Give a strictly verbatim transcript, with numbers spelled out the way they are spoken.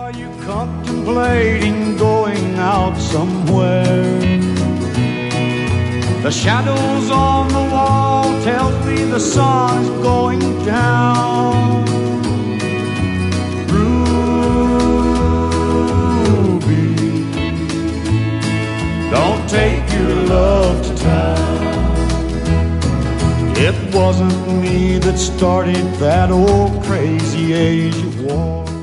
Are you contemplating going out somewhere? The shadows on the wall tells me the sun is going down. Ruby, don't take your love to town. It wasn't me that started that old crazy age of war.